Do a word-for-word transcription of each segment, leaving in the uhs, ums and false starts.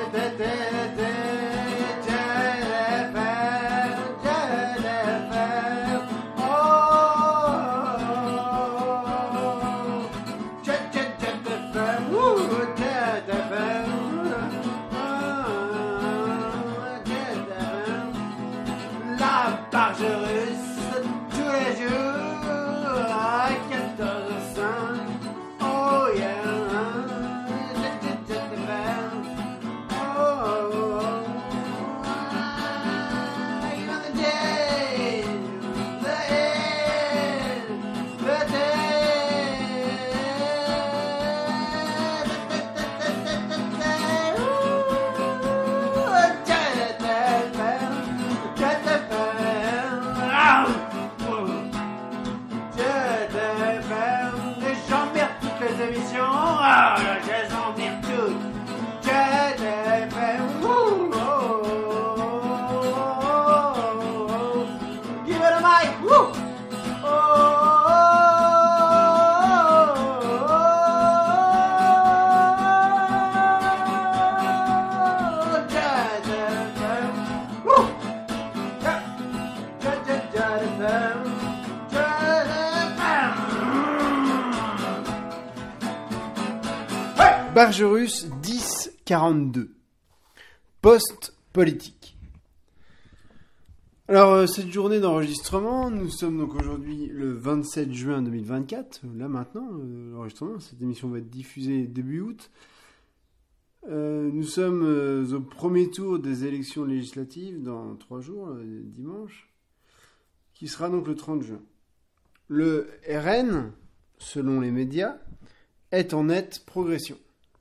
Bargerus dix quarante-deux. Post-politique. Alors, euh, cette journée d'enregistrement, nous sommes donc aujourd'hui le vingt-sept juin deux mille vingt-quatre. Là maintenant, euh, l'enregistrement, cette émission va être diffusée début août. Euh, nous sommes euh, au premier tour des élections législatives dans trois jours, euh, dimanche, qui sera donc le trente juin. Le R N, selon les médias, est en nette progression.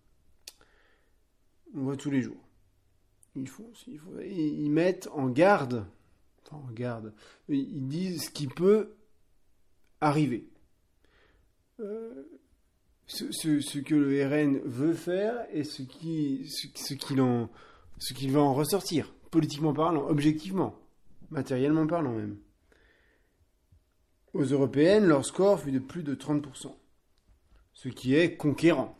On voit tous les jours. Il faut, il faut, ils mettent en garde, enfin en garde, ils disent ce qui peut arriver. Euh, ce, ce, ce que le R N veut faire et ce qui, ce, ce qu'il en, ce qu'il va en ressortir, politiquement parlant, objectivement, matériellement parlant même. Aux européennes, leur score fut de plus de trente pour cent, ce qui est conquérant.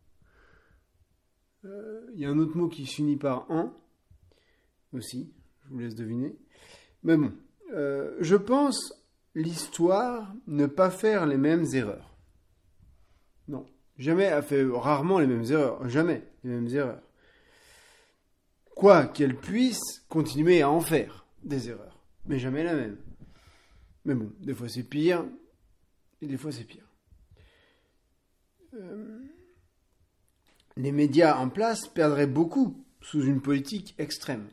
Il euh, y a un autre mot qui s'unit par un, aussi, je vous laisse deviner. Mais bon, euh, je pense l'histoire ne pas faire les mêmes erreurs. Non, jamais a fait rarement les mêmes erreurs, jamais les mêmes erreurs. Quoi qu'elle puisse continuer à en faire des erreurs, mais jamais la même. Mais bon, des fois c'est pire, et des fois c'est pire. Euh... Les médias en place perdraient beaucoup sous une politique extrême.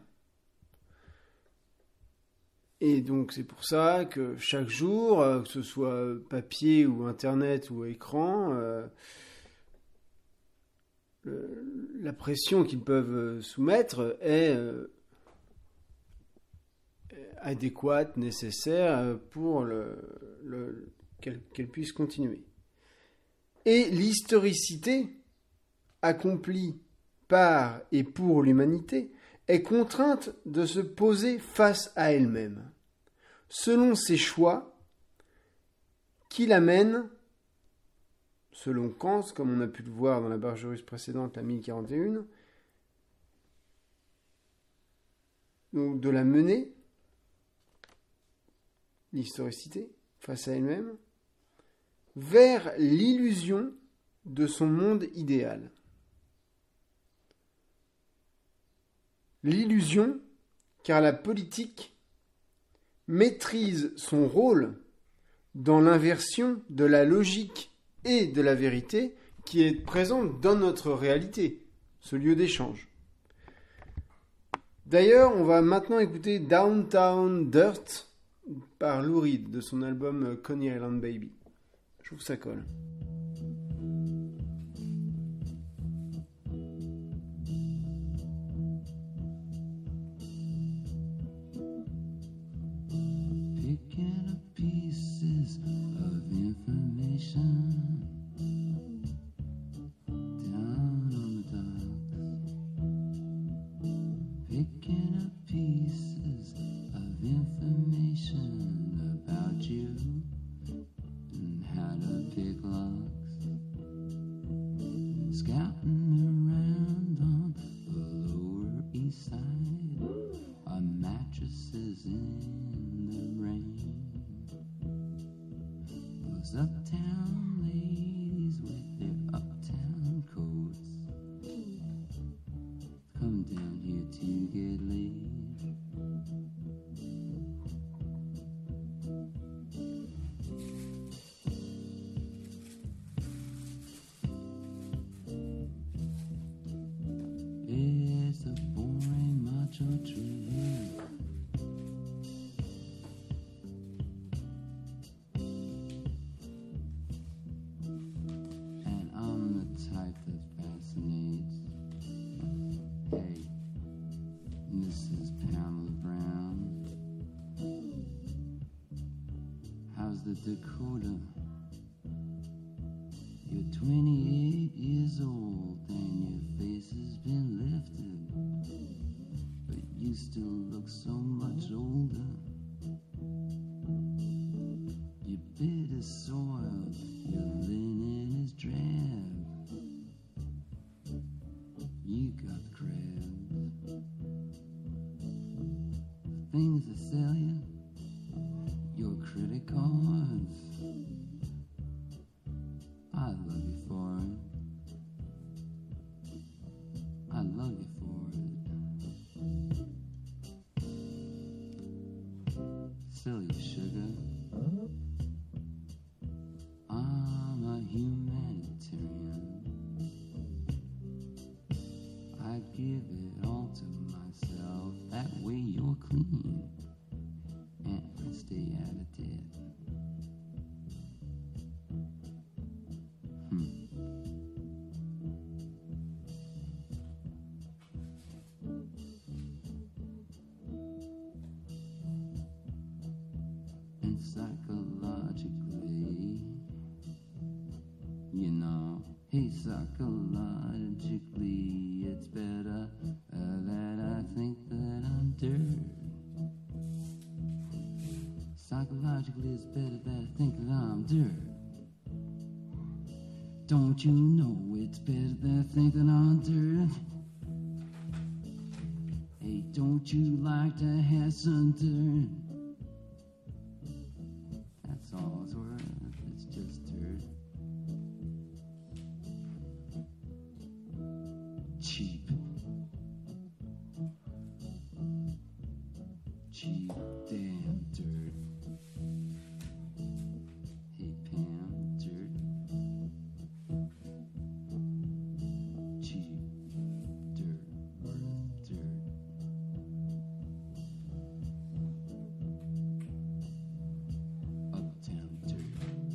Et donc c'est pour ça que chaque jour, que ce soit papier ou internet ou écran, euh, le, la pression qu'ils peuvent soumettre est euh, adéquate, nécessaire pour le, le, qu'elle, qu'elle puisse continuer. Et l'historicité accomplie par et pour l'humanité, est contrainte de se poser face à elle-même, selon ses choix qui l'amènent, selon Kant, comme on a pu le voir dans la Bargerus précédente, la mille quarante et un, donc de la mener, l'historicité, face à elle-même, vers l'illusion de son monde idéal. L'illusion, car la politique maîtrise son rôle dans l'inversion de la logique et de la vérité qui est présente dans notre réalité, ce lieu d'échange. D'ailleurs, on va maintenant écouter Downtown Dirt par Lou Reed de son album Coney Island Baby. Je trouve que ça colle. About you and how to pick love. Those uptown ladies with their uptown coats come down here to get laid. It's a boring macho trip. And I'm the type that fascinates. Hey, Missus Pamela Brown, how's the Dakota? You're twenty-eight years old and your face has been lifted, but you still look so much older. Your bed is soiled, your linen is drab. You got crabs. Things that sell you, your credit cards. I love you for it. I love you for it. Silly sugar. I'm a humanitarian. I give it all to myself. That way you're clean and I stay out of debt. And psychologically, you know, hey, psychologically, it's better uh, that I think that I'm dirt. Psychologically, it's better that I think that I'm dirt. Don't you know it's better that I think that I'm dirt? Hey, don't you like to have some dirt? That's all it's worth, it's just dirt. Cheap. Cheap damn dirt. Hey Pam, dirt. Cheap dirt, dirt. Uptown dirt.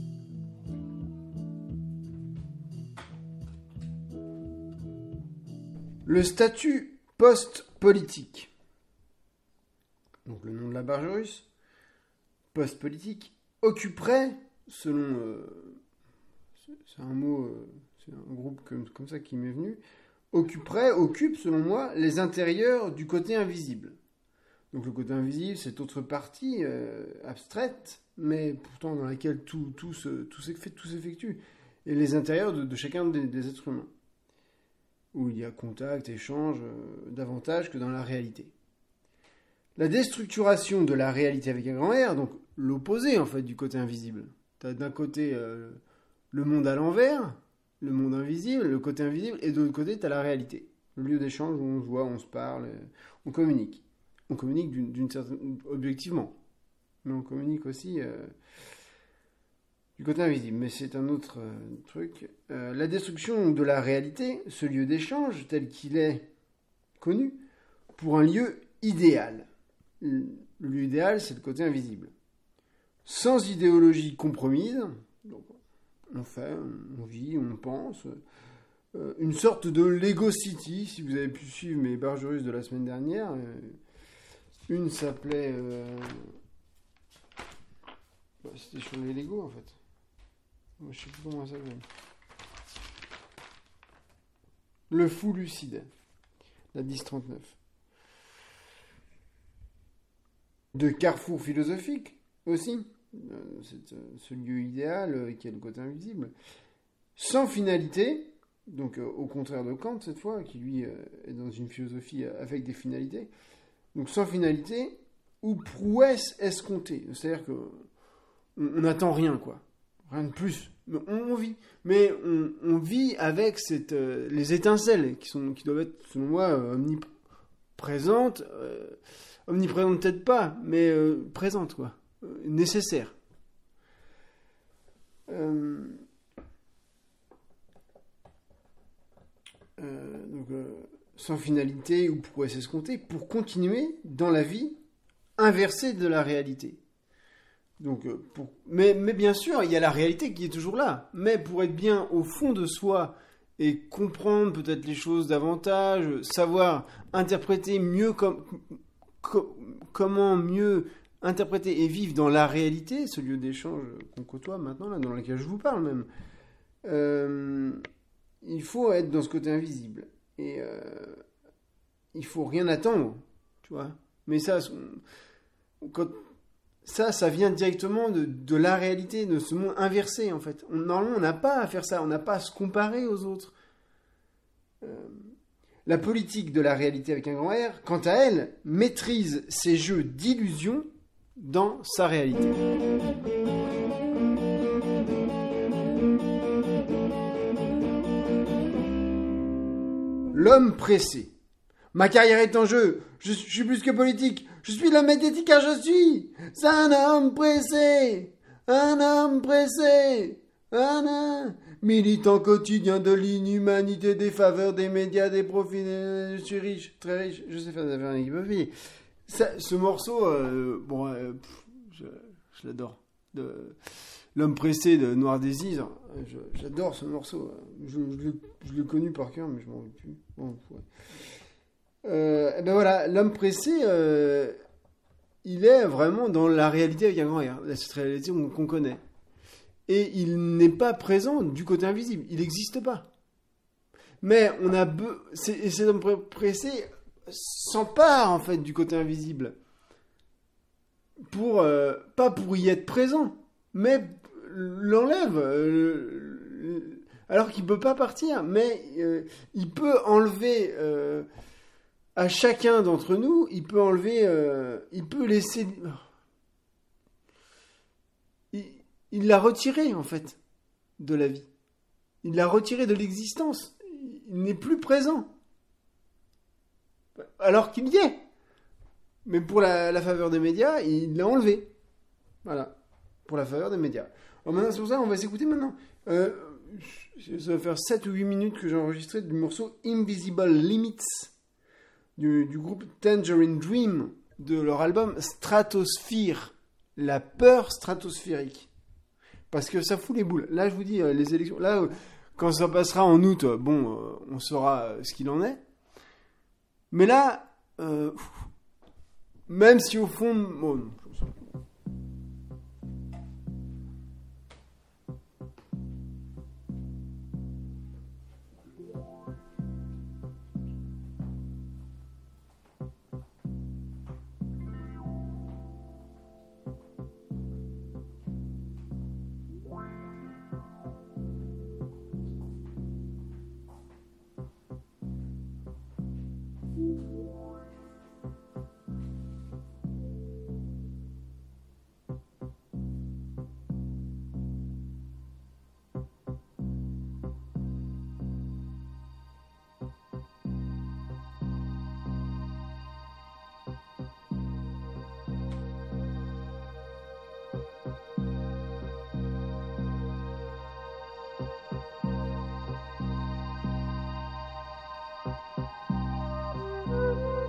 Le statut post-politique. Donc le nom de la barge russe, post-politique, occuperait, selon... Euh, c'est un mot, euh, c'est un groupe comme, comme ça qui m'est venu, occuperait, occupe, selon moi, les intérieurs du côté invisible. Donc le côté invisible, c'est autre partie euh, abstraite, mais pourtant dans laquelle tout, tout, se, tout, s'effectue, tout s'effectue. Et les intérieurs de, de chacun des, des êtres humains. Où il y a contact, échange, euh, davantage que dans la réalité. La déstructuration de la réalité avec un grand R, donc l'opposé en fait du côté invisible. Tu as d'un côté euh, le monde à l'envers, le monde invisible, le côté invisible, et de l'autre côté tu as la réalité. Le lieu d'échange où on se voit, on se parle, on communique. On communique d'une, d'une certaine... objectivement. Mais on communique aussi euh, du côté invisible. Mais c'est un autre euh, truc. Euh, la destruction de la réalité, ce lieu d'échange tel qu'il est connu, pour un lieu idéal. Le lieu idéal, c'est le côté invisible. Sans idéologie compromise, donc on fait, on vit, on pense. Euh, une sorte de Lego City, si vous avez pu suivre mes barges russes de la semaine dernière. Euh, une s'appelait... Euh, bah, c'était sur les Lego, en fait. Moi, je sais plus comment ça s'appelle. Le fou lucide. La dix trente-neuf. De carrefour philosophique aussi, c'est ce lieu idéal qui est le côté invisible, sans finalité, donc au contraire de Kant cette fois, qui lui est dans une philosophie avec des finalités, donc sans finalité ou prouesse escomptée, c'est-à-dire que on n'attend rien quoi. Rien de plus. Mais on, on vit. Mais on, on vit avec cette, euh, les étincelles qui, sont, qui doivent être, selon moi, euh, omniprésentes. Euh, omniprésentes peut-être pas, mais euh, présentes, quoi. Euh, nécessaires. Euh, euh, donc, euh, sans finalité ou prouesse escomptée, pour continuer dans la vie inversée de la réalité. Donc, euh, pour... mais, mais bien sûr, il y a la réalité qui est toujours là. Mais pour être bien au fond de soi et comprendre peut-être les choses davantage, savoir interpréter mieux com... Com... comment mieux interpréter et vivre dans la réalité, ce lieu d'échange qu'on côtoie maintenant, là, dans lequel je vous parle même, euh, il faut être dans ce côté invisible. Et euh, il faut rien attendre, tu vois. Mais ça, quand... ça, ça vient directement de, de la réalité, de ce monde inversé, en fait. On, normalement, on n'a pas à faire ça, on n'a pas à se comparer aux autres. Euh, la politique de la réalité avec un grand R, quant à elle, maîtrise ces jeux d'illusion dans sa réalité. L'homme pressé. Ma carrière est en jeu. Je, je suis plus que politique. Je suis l'homme médiatique car je suis. C'est un homme pressé. Un homme pressé. Un homme. Militant quotidien de l'inhumanité, des faveurs, des médias, des profits. Je suis riche, très riche. Je sais faire des affaires avec ma fille. Ça, ce morceau, euh, bon, euh, pff, je, je l'adore. De, L'homme pressé de Noir Désir. Je, j'adore ce morceau. Je, je, l'ai, je l'ai connu par cœur, mais je m'en rappelle plus. Bon, ouais. Euh, et ben voilà, l'homme pressé, euh, il est vraiment dans la réalité avec un grand R, cette réalité qu'on connaît. Et il n'est pas présent du côté invisible, il n'existe pas. Mais on a be- c'est, et cet homme pressé s'empare en fait du côté invisible, pour euh, pas pour y être présent, mais l'enlève. Euh, alors qu'il peut pas partir, mais euh, il peut enlever. Euh, À chacun d'entre nous, il peut enlever, euh, il peut laisser, il, il l'a retiré en fait de la vie. Il l'a retiré de l'existence. Il n'est plus présent. Alors qu'il y est. Mais pour la, la faveur des médias, il l'a enlevé. Voilà. Pour la faveur des médias. Alors maintenant, c'est pour ça qu'on va s'écouter maintenant. Euh, ça va faire sept ou huit minutes que j'ai enregistré du morceau Invisible Limits. Du, du groupe Tangerine Dream, de leur album Stratosphere, la peur stratosphérique. Parce que ça fout les boules. Là, je vous dis, les élections, là, quand ça passera en août, bon, on saura ce qu'il en est. Mais là, euh, même si au fond, bon, non, je sais pas. Thank you.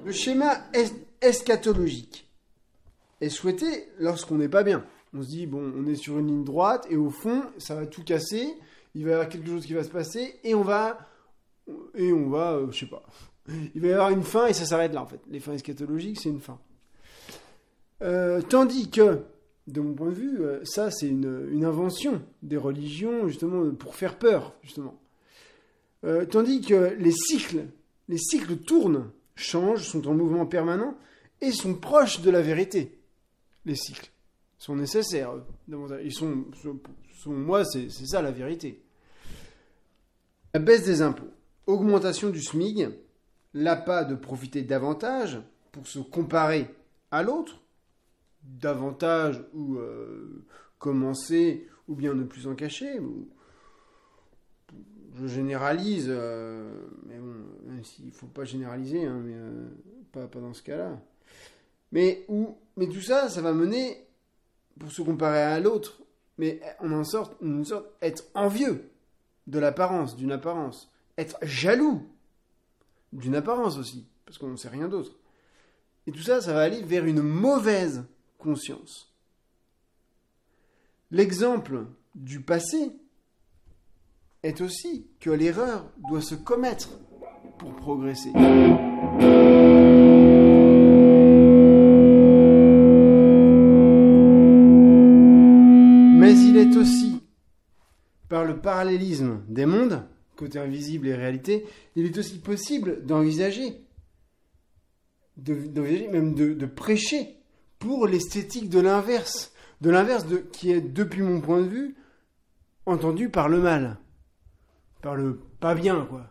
Le schéma es- eschatologique est souhaité lorsqu'on n'est pas bien. On se dit, bon, on est sur une ligne droite et au fond, ça va tout casser, il va y avoir quelque chose qui va se passer et on va, et on va, euh, je sais pas, il va y avoir une fin et ça s'arrête là en fait. Les fins eschatologiques, c'est une fin. Euh, tandis que, de mon point de vue, euh, ça c'est une, une invention des religions justement pour faire peur justement. Euh, tandis que les cycles, les cycles tournent, changent, sont en mouvement permanent et sont proches de la vérité. Les cycles sont nécessaires. Ils sont, selon moi, c'est, c'est ça la vérité. La baisse des impôts, augmentation du SMIC, l'appât de profiter davantage pour se comparer à l'autre, davantage ou euh, commencer ou bien ne plus en cacher. Ou, je généralise, euh, mais bon, il ne faut pas généraliser, hein, mais euh, pas, pas dans ce cas-là. Mais, où, mais tout ça, ça va mener, pour se comparer à l'autre, mais on en sort, une sorte, être envieux de l'apparence, d'une apparence, être jaloux d'une apparence aussi, parce qu'on ne sait rien d'autre. Et tout ça, ça va aller vers une mauvaise conscience. L'exemple du passé est aussi que l'erreur doit se commettre pour progresser. Mais il est aussi, par le parallélisme des mondes, côté invisible et réalité, il est aussi possible d'envisager, de, d'envisager même de, de prêcher pour l'esthétique de l'inverse, de l'inverse de, qui est, depuis mon point de vue, entendu par le mal. Par le pas bien, quoi.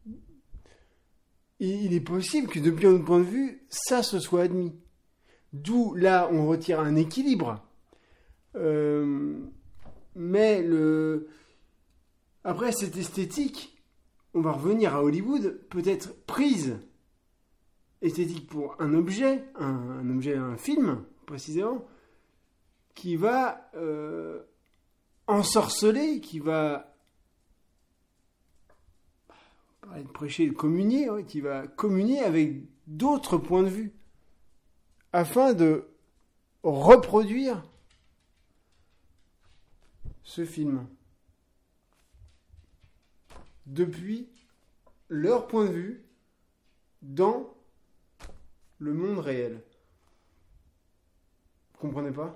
Et il est possible que depuis un autre point de vue, ça se soit admis. D'où, là, on retire un équilibre. Euh, mais le... après, cette esthétique, on va revenir à Hollywood, peut-être prise. Esthétique pour un objet, un, un objet, un film, précisément, qui va euh, ensorceler, qui va... de prêcher et de communier, ouais, qui va communier avec d'autres points de vue afin de reproduire ce film depuis leur point de vue dans le monde réel. Vous comprenez pas ?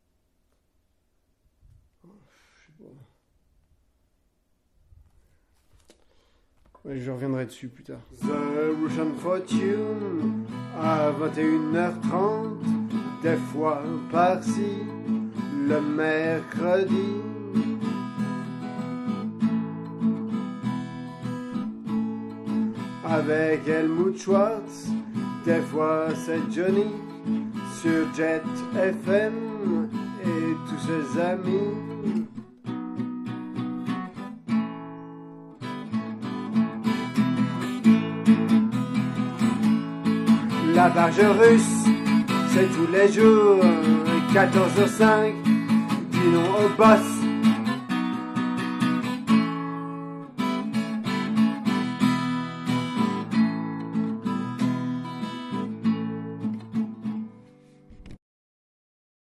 Je reviendrai dessus plus tard. The Russian Fortune à vingt et une heures trente, des fois par-ci, le mercredi. Avec Helmut Schwartz, des fois c'est Johnny, sur Jet F M et tous ses amis. La barge russe, c'est tous les jours, quatorze heures cinq, dis non au boss.